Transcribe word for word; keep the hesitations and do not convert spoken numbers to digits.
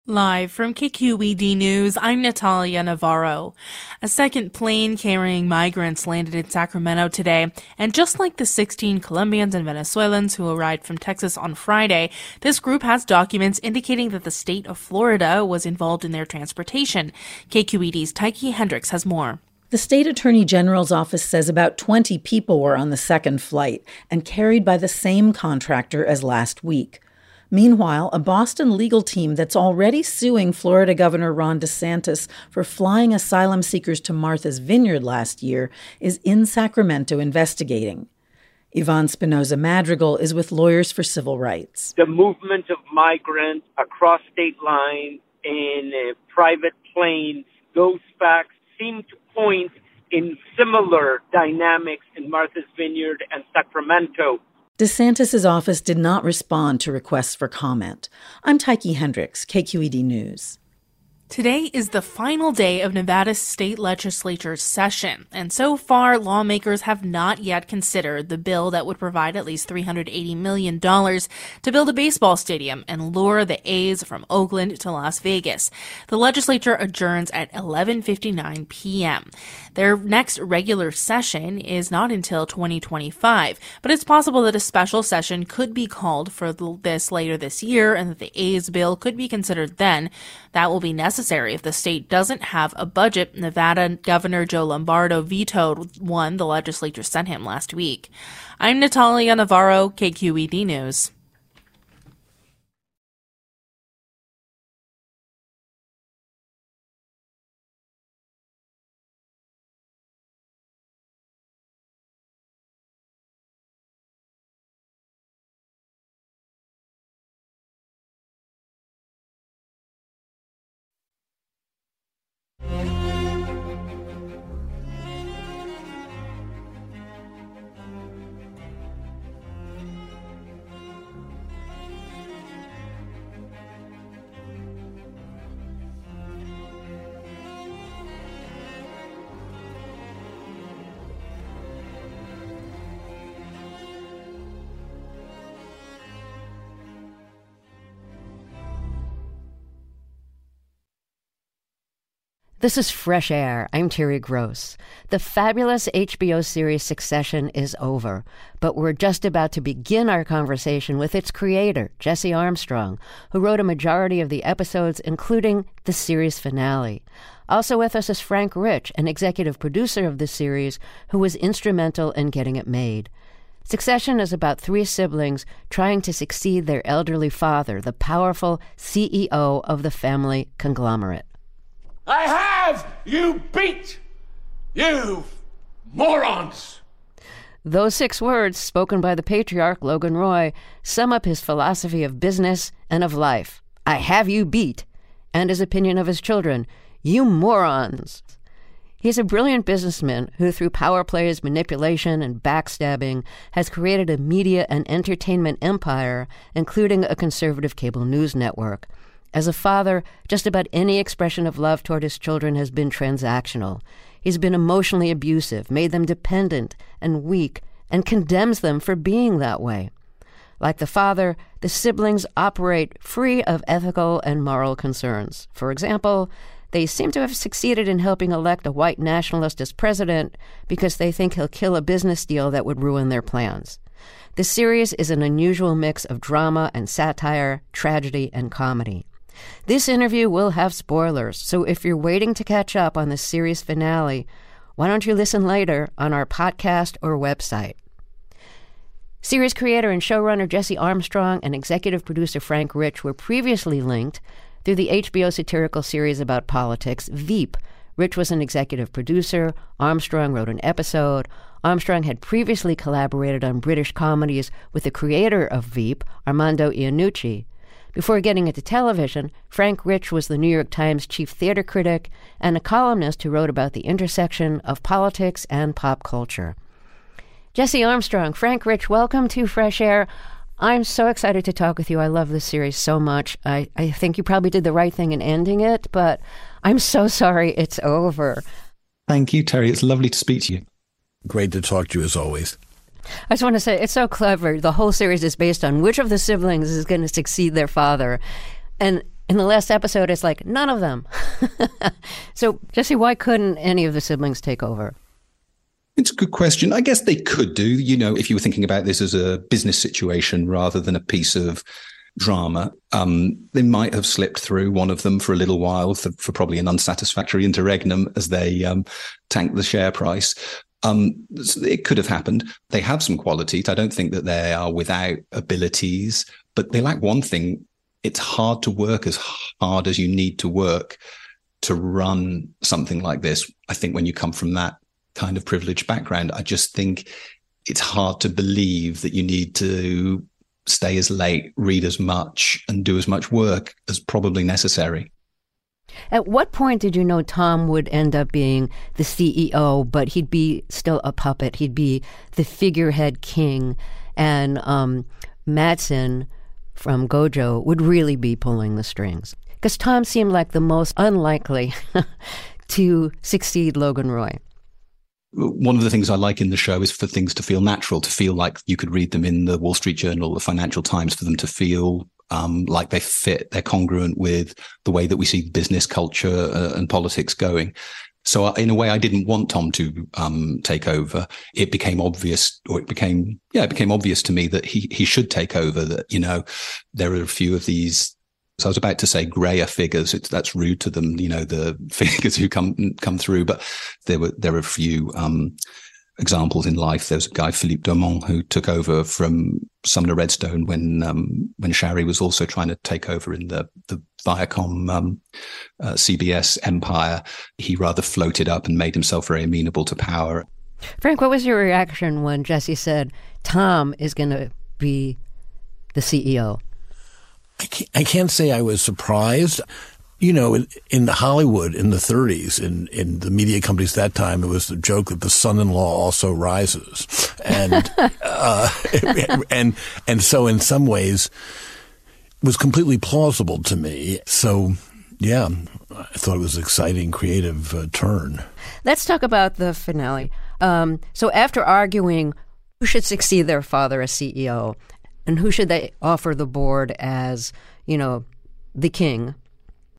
Live from K Q E D News, I'm Natalia Navarro. A second plane carrying migrants landed in Sacramento today, and just like the sixteen Colombians and Venezuelans who arrived from Texas on Friday, this group has documents indicating that the state of Florida was involved in their transportation. K Q E D's Tyche Hendricks has more. The state attorney general's office says about twenty people were on the second flight and carried by the same contractor as last week. Meanwhile, a Boston legal team that's already suing Florida Governor Ron DeSantis for flying asylum seekers to Martha's Vineyard last year is in Sacramento investigating. Yvonne Spinoza-Madrigal is with Lawyers for Civil Rights. The movement of migrants across state lines in uh, private planes, those facts seem to point in similar dynamics in Martha's Vineyard and Sacramento. DeSantis' office did not respond to requests for comment. I'm Tyche Hendricks, K Q E D News. Today is the final day of Nevada's state legislature's session, and so far, lawmakers have not yet considered the bill that would provide at least three hundred eighty million dollars to build a baseball stadium and lure the A's from Oakland to Las Vegas. The legislature adjourns at eleven fifty-nine p.m. Their next regular session is not until twenty twenty-five, but it's possible that a special session could be called for this later this year and that the A's bill could be considered then. That will be necessary if the state doesn't have a budget. Nevada Governor Joe Lombardo vetoed one the legislature sent him last week. I'm Natalia Navarro, K Q E D News. This is Fresh Air. I'm Terry Gross. The fabulous H B O series Succession is over, but we're just about to begin our conversation with its creator, Jesse Armstrong, who wrote a majority of the episodes, including the series finale. Also with us is Frank Rich, an executive producer of the series, who was instrumental in getting it made. Succession is about three siblings trying to succeed their elderly father, the powerful C E O of the family conglomerate. I have you beat, you morons! Those six words, spoken by the patriarch Logan Roy, sum up his philosophy of business and of life. I have you beat, and his opinion of his children. You morons! He's a brilliant businessman who, through power plays, manipulation, and backstabbing, has created a media and entertainment empire, including a conservative cable news network. As a father, just about any expression of love toward his children has been transactional. He's been emotionally abusive, made them dependent and weak, and condemns them for being that way. Like the father, the siblings operate free of ethical and moral concerns. For example, they seem to have succeeded in helping elect a white nationalist as president because they think he'll kill a business deal that would ruin their plans. The series is an unusual mix of drama and satire, tragedy and comedy. This interview will have spoilers, so if you're waiting to catch up on the series finale, why don't you listen later on our podcast or website? Series creator and showrunner Jesse Armstrong and executive producer Frank Rich were previously linked through the H B O satirical series about politics, Veep. Rich was an executive producer. Armstrong wrote an episode. Armstrong had previously collaborated on British comedies with the creator of Veep, Armando Iannucci. Before getting into television, Frank Rich was the New York Times chief theater critic and a columnist who wrote about the intersection of politics and pop culture. Jesse Armstrong, Frank Rich, welcome to Fresh Air. I'm so excited to talk with you. I love this series so much. I, I think you probably did the right thing in ending it, but I'm so sorry it's over. Thank you, Terry. It's lovely to speak to you. Great to talk to you as always. I just want to say, it's so clever. The whole series is based on which of the siblings is going to succeed their father. And In the last episode, it's like, none of them. So, Jesse, why couldn't any of the siblings take over? It's a good question. I guess they could do, you know, if you were thinking about this as a business situation rather than a piece of drama, um, they might have slipped through one of them for a little while for, for probably an unsatisfactory interregnum as they um, tanked the share price. Um, it could have happened. They have some qualities. I don't think that they are without abilities, but they lack one thing. It's hard to work as hard as you need to work to run something like this. I think when you come from that kind of privileged background, I just think it's hard to believe that you need to stay as late, read as much, and do as much work as probably necessary. At what point did you know Tom would end up being the C E O, but he'd be still a puppet? He'd be the figurehead king, and um, Matsson from Gojo would really be pulling the strings? Because Tom seemed like the most unlikely to succeed Logan Roy. One of the things I like in the show is for things to feel natural, to feel like you could read them in the Wall Street Journal, the Financial Times, for them to feel um, like they fit, they're congruent with the way that we see business culture uh, and politics going. So uh, in a way, I didn't want Tom to um, take over. It became obvious, or it became, yeah, it became obvious to me that he he should take over, that, you know, there are a few of these, so I was about to say grayer figures. It's, that's rude to them, you know, the figures who come come through. But there were there are a few um, examples in life. There's a guy, Philippe Domont, who took over from Sumner Redstone when um, when Shari was also trying to take over in the the Viacom um, uh, C B S empire. He rather floated up and made himself very amenable to power. Frank, what was your reaction when Jesse said Tom is going to be the C E O? I can't, I can't say I was surprised. You know, in, in Hollywood in the thirties, in, in the media companies that time, it was the joke that the son-in-law also rises. And, uh, and, and so in some ways it was completely plausible to me. So, yeah, I thought it was an exciting, creative uh, turn. Let's talk about the finale. Um, so after arguing who should succeed their father as C E O, and who should they offer the board as, you know, the king,